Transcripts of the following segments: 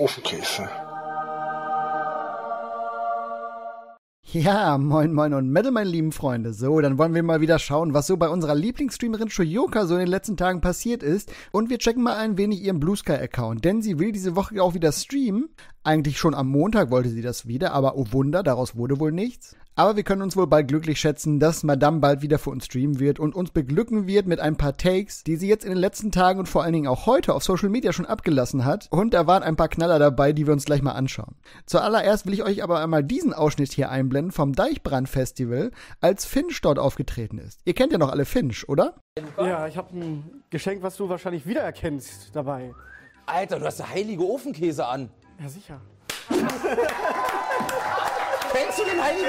Ofenkäse. Ja, moin moin und Metal, meine lieben Freunde. So, dann wollen wir mal wieder schauen, was so bei unserer Lieblingsstreamerin Shoyoka so in den letzten Tagen passiert ist. Und wir checken mal ein wenig ihren Blue Sky-Account, denn sie will diese Woche auch wieder streamen. Eigentlich schon am Montag wollte sie das wieder, aber oh Wunder, daraus wurde wohl nichts. Aber wir können uns wohl bald glücklich schätzen, dass Madame bald wieder für uns streamen wird und uns beglücken wird mit ein paar Takes, die sie jetzt in den letzten Tagen und vor allen Dingen auch heute auf Social Media schon abgelassen hat. Und da waren ein paar Knaller dabei, die wir uns gleich mal anschauen. Zuallererst will ich euch aber einmal diesen Ausschnitt hier einblenden vom Deichbrand-Festival, als Finch dort aufgetreten ist. Ihr kennt ja noch alle Finch, oder? Ja, ich habe ein Geschenk, was du wahrscheinlich wiedererkennst dabei. Alter, du hast eine heilige Ofenkäse an. Ja, sicher. Kennst du den heiligen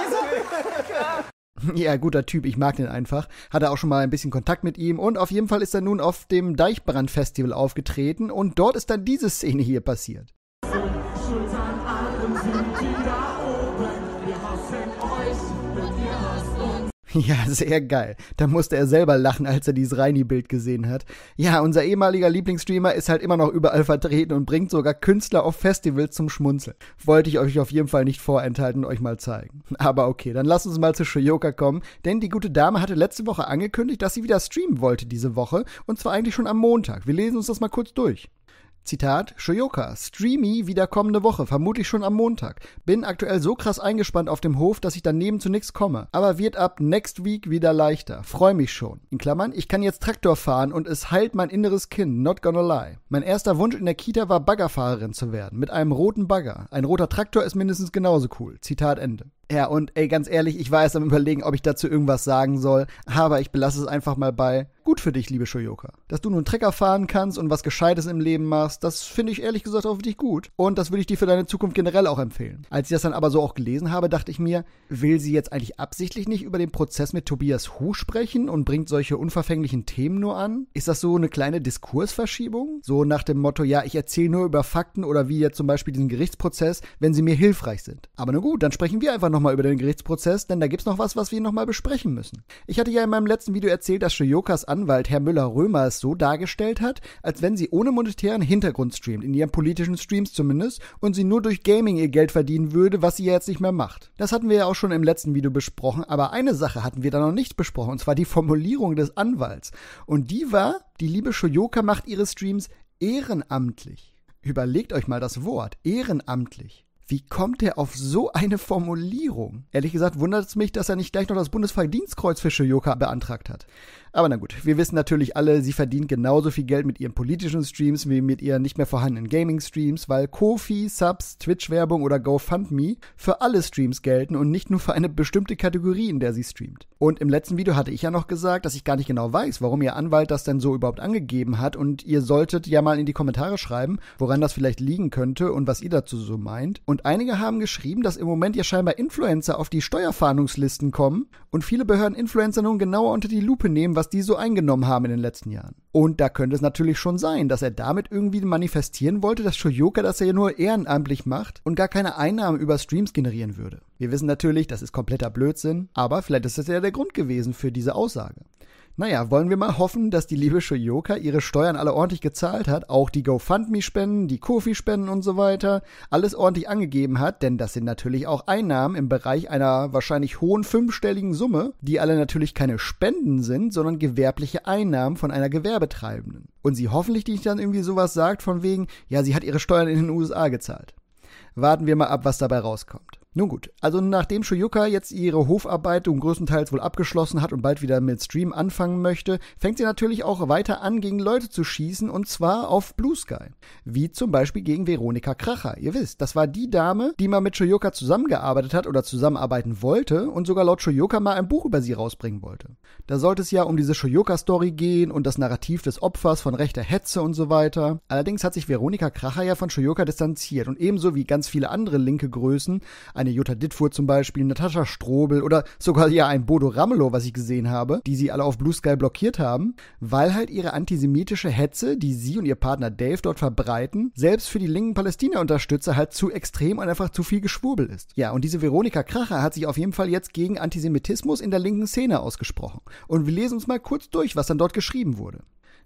Ofenkäse? Ja, guter Typ, ich mag den einfach. Hatte auch schon mal ein bisschen Kontakt mit ihm und auf jeden Fall ist er nun auf dem Deichbrand-Festival aufgetreten und dort ist dann diese Szene hier passiert. Schultern allen sind die da oben, wir hassen euch und ihr hasst uns. Ja, sehr geil. Da musste er selber lachen, als er dieses Reini-Bild gesehen hat. Ja, unser ehemaliger Lieblingsstreamer ist halt immer noch überall vertreten und bringt sogar Künstler auf Festivals zum Schmunzeln. Wollte ich euch auf jeden Fall nicht vorenthalten und euch mal zeigen. Aber okay, dann lasst uns mal zu Shoyoka kommen, denn die gute Dame hatte letzte Woche angekündigt, dass sie wieder streamen wollte diese Woche und zwar eigentlich schon am Montag. Wir lesen uns das mal kurz durch. Zitat, Shoyoka, streamy wieder kommende Woche, vermutlich schon am Montag. Bin aktuell so krass eingespannt auf dem Hof, dass ich daneben zu nichts komme. Aber wird ab next week wieder leichter. Freu mich schon. In Klammern, ich kann jetzt Traktor fahren und es heilt mein inneres Kind, not gonna lie. Mein erster Wunsch in der Kita war, Baggerfahrerin zu werden, mit einem roten Bagger. Ein roter Traktor ist mindestens genauso cool. Zitat Ende. Ja, und ey, ganz ehrlich, ich war erst am Überlegen, ob ich dazu irgendwas sagen soll, aber ich belasse es einfach mal bei. Gut für dich, liebe Shoyoka. Dass du nun Trecker fahren kannst und was Gescheites im Leben machst, das finde ich ehrlich gesagt auch für dich gut. Und das würde ich dir für deine Zukunft generell auch empfehlen. Als ich das dann aber so auch gelesen habe, dachte ich mir, will sie jetzt eigentlich absichtlich nicht über den Prozess mit Tobias Hu sprechen und bringt solche unverfänglichen Themen nur an? Ist das so eine kleine Diskursverschiebung? So nach dem Motto, ja, ich erzähle nur über Fakten oder wie jetzt zum Beispiel diesen Gerichtsprozess, wenn sie mir hilfreich sind. Aber na gut, dann sprechen wir einfach nochmal über den Gerichtsprozess, denn da gibt's noch was wir nochmal besprechen müssen. Ich hatte ja in meinem letzten Video erzählt, dass Shoyokas Anwalt, Herr Müller-Römer, es so dargestellt hat, als wenn sie ohne monetären Hintergrund streamt, in ihren politischen Streams zumindest, und sie nur durch Gaming ihr Geld verdienen würde, was sie ja jetzt nicht mehr macht. Das hatten wir ja auch schon im letzten Video besprochen, aber eine Sache hatten wir da noch nicht besprochen, und zwar die Formulierung des Anwalts. Und die war, die liebe Shoyoka macht ihre Streams ehrenamtlich. Überlegt euch mal das Wort, ehrenamtlich. Wie kommt er auf so eine Formulierung? Ehrlich gesagt wundert es mich, dass er nicht gleich noch das Bundesverdienstkreuz für Shoyoka beantragt hat. Aber na gut, wir wissen natürlich alle, sie verdient genauso viel Geld mit ihren politischen Streams wie mit ihren nicht mehr vorhandenen Gaming-Streams, weil Ko-Fi, Subs, Twitch-Werbung oder GoFundMe für alle Streams gelten und nicht nur für eine bestimmte Kategorie, in der sie streamt. Und im letzten Video hatte ich ja noch gesagt, dass ich gar nicht genau weiß, warum ihr Anwalt das denn so überhaupt angegeben hat, und ihr solltet ja mal in die Kommentare schreiben, woran das vielleicht liegen könnte und was ihr dazu so meint. Und einige haben geschrieben, dass im Moment ja scheinbar Influencer auf die Steuerfahndungslisten kommen und viele Behörden Influencer nun genauer unter die Lupe nehmen, was die so eingenommen haben in den letzten Jahren. Und da könnte es natürlich schon sein, dass er damit irgendwie manifestieren wollte, dass Shoyoka das ja nur ehrenamtlich macht und gar keine Einnahmen über Streams generieren würde. Wir wissen natürlich, das ist kompletter Blödsinn, aber vielleicht ist das ja der Grund gewesen für diese Aussage. Naja, wollen wir mal hoffen, dass die liebe Shoyoka ihre Steuern alle ordentlich gezahlt hat, auch die GoFundMe-Spenden, die Ko-Fi-Spenden und so weiter, alles ordentlich angegeben hat, denn das sind natürlich auch Einnahmen im Bereich einer wahrscheinlich hohen fünfstelligen Summe, die alle natürlich keine Spenden sind, sondern gewerbliche Einnahmen von einer Gewerbetreibenden. Und sie hoffentlich nicht dann irgendwie sowas sagt von wegen, ja, sie hat ihre Steuern in den USA gezahlt. Warten wir mal ab, was dabei rauskommt. Nun gut, also nachdem Shoyoka jetzt ihre Hofarbeitung größtenteils wohl abgeschlossen hat und bald wieder mit Stream anfangen möchte, fängt sie natürlich auch weiter an, gegen Leute zu schießen, und zwar auf Blue Sky. Wie zum Beispiel gegen Veronika Kracher. Ihr wisst, das war die Dame, die mal mit Shoyoka zusammengearbeitet hat oder zusammenarbeiten wollte und sogar laut Shoyoka mal ein Buch über sie rausbringen wollte. Da sollte es ja um diese Shoyoka-Story gehen und das Narrativ des Opfers von rechter Hetze und so weiter. Allerdings hat sich Veronika Kracher ja von Shoyoka distanziert und ebenso wie ganz viele andere linke Größen, eine Jutta Dittfurt zum Beispiel, Natascha Strobel oder sogar ja ein Bodo Ramelow, was ich gesehen habe, die sie alle auf Blue Sky blockiert haben, weil halt ihre antisemitische Hetze, die sie und ihr Partner Dave dort verbreiten, selbst für die linken Palästina-Unterstützer halt zu extrem und einfach zu viel Geschwurbel ist. Ja, und diese Veronika Kracher hat sich auf jeden Fall jetzt gegen Antisemitismus in der linken Szene ausgesprochen. Und wir lesen uns mal kurz durch, was dann dort geschrieben wurde.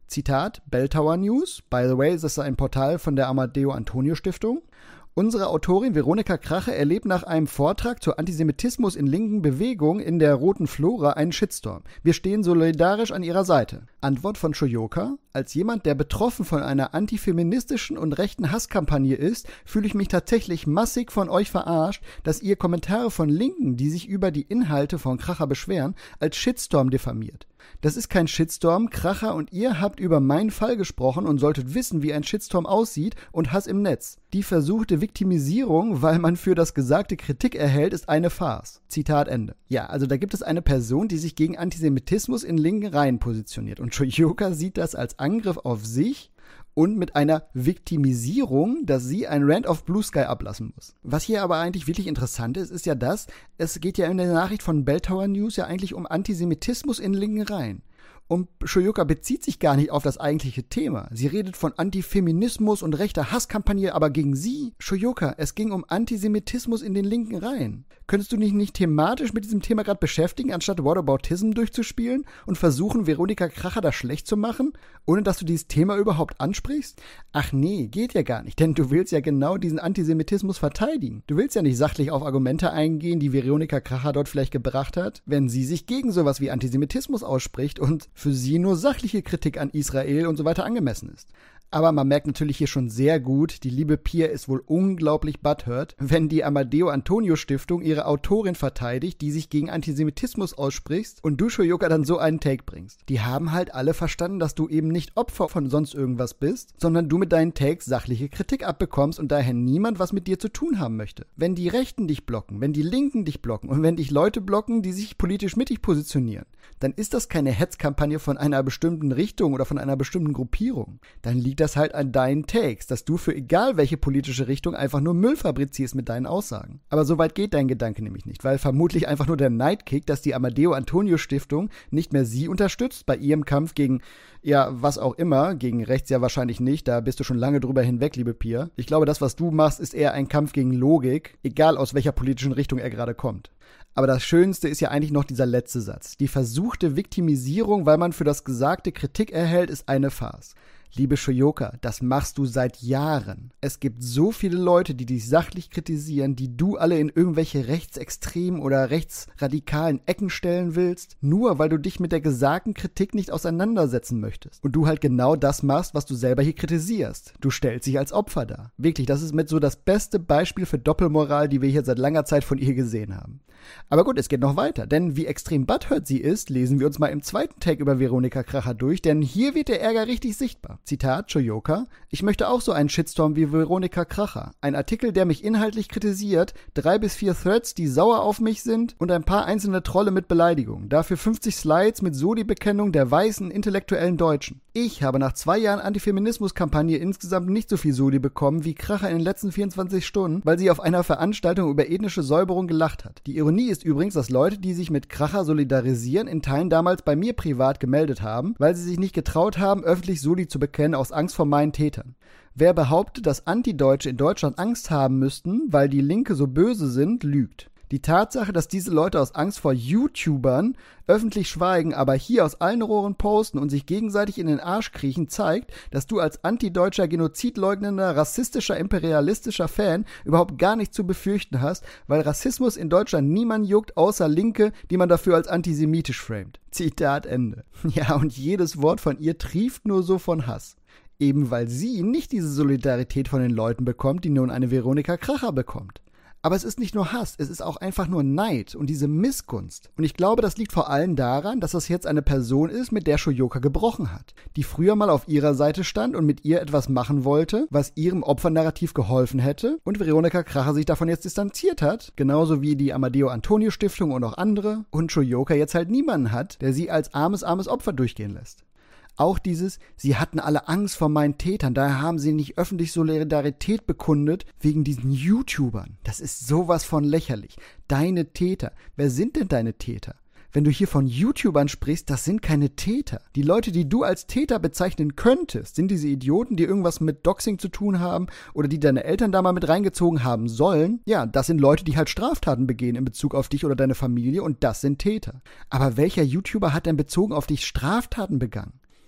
Zitat, Belltower News. By the way, das ist ein Portal von der Amadeo Antonio Stiftung. Unsere Autorin Veronika Krache erlebt nach einem Vortrag zu Antisemitismus in linken Bewegungen in der Roten Flora einen Shitstorm. Wir stehen solidarisch an ihrer Seite. Antwort von Shoyoka: Als jemand, der betroffen von einer antifeministischen und rechten Hasskampagne ist, fühle ich mich tatsächlich massig von euch verarscht, dass ihr Kommentare von Linken, die sich über die Inhalte von Kracher beschweren, als Shitstorm diffamiert. Das ist kein Shitstorm. Kracher und ihr habt über meinen Fall gesprochen und solltet wissen, wie ein Shitstorm aussieht und Hass im Netz. Die versuchte Viktimisierung, weil man für das Gesagte Kritik erhält, ist eine Farce. Zitat Ende. Ja, also da gibt es eine Person, die sich gegen Antisemitismus in linken Reihen positioniert. Und Shoyoka sieht das als Angriff auf sich und mit einer Viktimisierung, dass sie ein Rant of Blue Sky ablassen muss. Was hier aber eigentlich wirklich interessant ist, ist ja das, es geht ja in der Nachricht von Belltower News ja eigentlich um Antisemitismus in linken Reihen. Und Shoyoka bezieht sich gar nicht auf das eigentliche Thema. Sie redet von Antifeminismus und rechter Hasskampagne, aber gegen sie, Shoyoka, es ging um Antisemitismus in den linken Reihen. Könntest du dich nicht thematisch mit diesem Thema gerade beschäftigen, anstatt Whataboutism durchzuspielen und versuchen, Veronika Kracher das schlecht zu machen, ohne dass du dieses Thema überhaupt ansprichst? Ach nee, geht ja gar nicht, denn du willst ja genau diesen Antisemitismus verteidigen. Du willst ja nicht sachlich auf Argumente eingehen, die Veronika Kracher dort vielleicht gebracht hat, wenn sie sich gegen sowas wie Antisemitismus ausspricht und für sie nur sachliche Kritik an Israel und so weiter angemessen ist. Aber man merkt natürlich hier schon sehr gut, die liebe Pia ist wohl unglaublich butthurt, wenn die Amadeo Antonio Stiftung ihre Autorin verteidigt, die sich gegen Antisemitismus ausspricht und du, Shoyoka, dann so einen Take bringst. Die haben halt alle verstanden, dass du eben nicht Opfer von sonst irgendwas bist, sondern du mit deinen Takes sachliche Kritik abbekommst und daher niemand was mit dir zu tun haben möchte. Wenn die Rechten dich blocken, wenn die Linken dich blocken und wenn dich Leute blocken, die sich politisch mittig positionieren, dann ist das keine Hetzkampagne von einer bestimmten Richtung oder von einer bestimmten Gruppierung. Dann liegt das halt an deinen Takes, dass du für egal welche politische Richtung einfach nur Müll fabrizierst mit deinen Aussagen. Aber so weit geht dein Gedanke nämlich nicht, weil vermutlich einfach nur der Neid kickt, dass die Amadeo Antonio Stiftung nicht mehr sie unterstützt bei ihrem Kampf gegen, ja, was auch immer, gegen rechts ja wahrscheinlich nicht, da bist du schon lange drüber hinweg, liebe Pia. Ich glaube, das, was du machst, ist eher ein Kampf gegen Logik, egal aus welcher politischen Richtung er gerade kommt. Aber das Schönste ist ja eigentlich noch dieser letzte Satz. Die versuchte Viktimisierung, weil man für das Gesagte Kritik erhält, ist eine Farce. Liebe Shoyoka, das machst du seit Jahren. Es gibt so viele Leute, die dich sachlich kritisieren, die du alle in irgendwelche rechtsextremen oder rechtsradikalen Ecken stellen willst, nur weil du dich mit der gesagten Kritik nicht auseinandersetzen möchtest. Und du halt genau das machst, was du selber hier kritisierst. Du stellst dich als Opfer dar. Wirklich, das ist mit so das beste Beispiel für Doppelmoral, die wir hier seit langer Zeit von ihr gesehen haben. Aber gut, es geht noch weiter, denn wie extrem butthurt sie ist, lesen wir uns mal im zweiten Tag über Veronika Kracher durch, denn hier wird der Ärger richtig sichtbar. Zitat Shoyoka: Ich möchte auch so einen Shitstorm wie Veronika Kracher. Ein Artikel, der mich inhaltlich kritisiert, 3 bis 4 Threads, die sauer auf mich sind und ein paar einzelne Trolle mit Beleidigung. Dafür 50 Slides mit Soli-Bekennung der weißen, intellektuellen Deutschen. Ich habe nach 2 Jahren Antifeminismus-Kampagne insgesamt nicht so viel Soli bekommen wie Kracher in den letzten 24 Stunden, weil sie auf einer Veranstaltung über ethnische Säuberung gelacht hat. Die Ironie ist übrigens, dass Leute, die sich mit Kracher solidarisieren, in Teilen damals bei mir privat gemeldet haben, weil sie sich nicht getraut haben, öffentlich Soli zu bekennen aus Angst vor meinen Tätern. Wer behauptet, dass Antideutsche in Deutschland Angst haben müssten, weil die Linke so böse sind, lügt. Die Tatsache, dass diese Leute aus Angst vor YouTubern öffentlich schweigen, aber hier aus allen Rohren posten und sich gegenseitig in den Arsch kriechen, zeigt, dass du als antideutscher, genozidleugnender, rassistischer, imperialistischer Fan überhaupt gar nichts zu befürchten hast, weil Rassismus in Deutschland niemand juckt, außer Linke, die man dafür als antisemitisch framet. Zitat Ende. Ja, und jedes Wort von ihr trieft nur so von Hass. Eben weil sie nicht diese Solidarität von den Leuten bekommt, die nun eine Veronika Kracher bekommt. Aber es ist nicht nur Hass, es ist auch einfach nur Neid und diese Missgunst. Und ich glaube, das liegt vor allem daran, dass das jetzt eine Person ist, mit der Shoyoka gebrochen hat. Die früher mal auf ihrer Seite stand und mit ihr etwas machen wollte, was ihrem Opfernarrativ geholfen hätte. Und Veronika Kracher sich davon jetzt distanziert hat. Genauso wie die Amadeo Antonio Stiftung und auch andere. Und Shoyoka jetzt halt niemanden hat, der sie als armes Opfer durchgehen lässt. Auch dieses, sie hatten alle Angst vor meinen Tätern, daher haben sie nicht öffentlich Solidarität bekundet wegen diesen YouTubern. Das ist sowas von lächerlich. Deine Täter. Wer sind denn deine Täter? Wenn du hier von YouTubern sprichst, das sind keine Täter. Die Leute, die du als Täter bezeichnen könntest, sind diese Idioten, die irgendwas mit Doxing zu tun haben oder die deine Eltern da mal mit reingezogen haben sollen. Ja, das sind Leute, die halt Straftaten begehen in Bezug auf dich oder deine Familie und das sind Täter. Aber welcher YouTuber hat denn bezogen auf dich Straftaten begangen?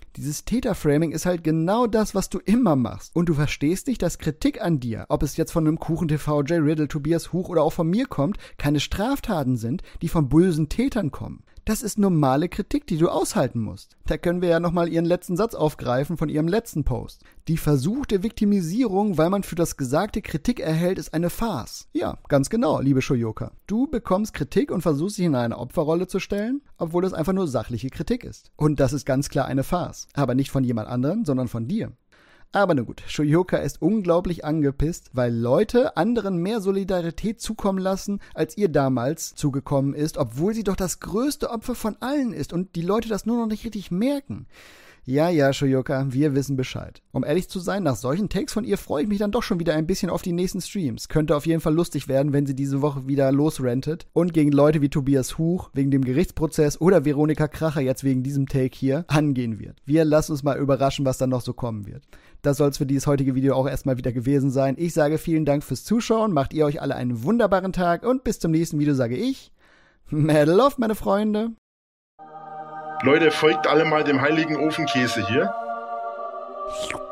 Dieses Täterframing ist halt genau das, was du immer machst. Und du verstehst nicht, dass Kritik an dir, ob es jetzt von einem KuchenTV, Jay Riddle, Tobias Huch oder auch von mir kommt, keine Straftaten sind, die von bösen Tätern kommen. Das ist normale Kritik, die du aushalten musst. Da können wir ja nochmal ihren letzten Satz aufgreifen von ihrem letzten Post. Die versuchte Viktimisierung, weil man für das Gesagte Kritik erhält, ist eine Farce. Ja, ganz genau, liebe Shoyoka. Du bekommst Kritik und versuchst dich in eine Opferrolle zu stellen, obwohl es einfach nur sachliche Kritik ist. Und das ist ganz klar eine Farce. Aber nicht von jemand anderem, sondern von dir. Aber na gut, Shoyoka ist unglaublich angepisst, weil Leute anderen mehr Solidarität zukommen lassen, als ihr damals zugekommen ist, obwohl sie doch das größte Opfer von allen ist und die Leute das nur noch nicht richtig merken. Ja, Shoyoka, wir wissen Bescheid. Um ehrlich zu sein, nach solchen Takes von ihr freue ich mich dann doch schon wieder ein bisschen auf die nächsten Streams. Könnte auf jeden Fall lustig werden, wenn sie diese Woche wieder losrentet und gegen Leute wie Tobias Huch wegen dem Gerichtsprozess oder Veronika Kracher jetzt wegen diesem Take hier angehen wird. Wir lassen uns mal überraschen, was dann noch so kommen wird. Das soll es für dieses heutige Video auch erstmal wieder gewesen sein. Ich sage vielen Dank fürs Zuschauen, macht ihr euch alle einen wunderbaren Tag und bis zum nächsten Video sage ich, Mad Love, meine Freunde. Leute, folgt alle mal dem heiligen Ofenkäse hier.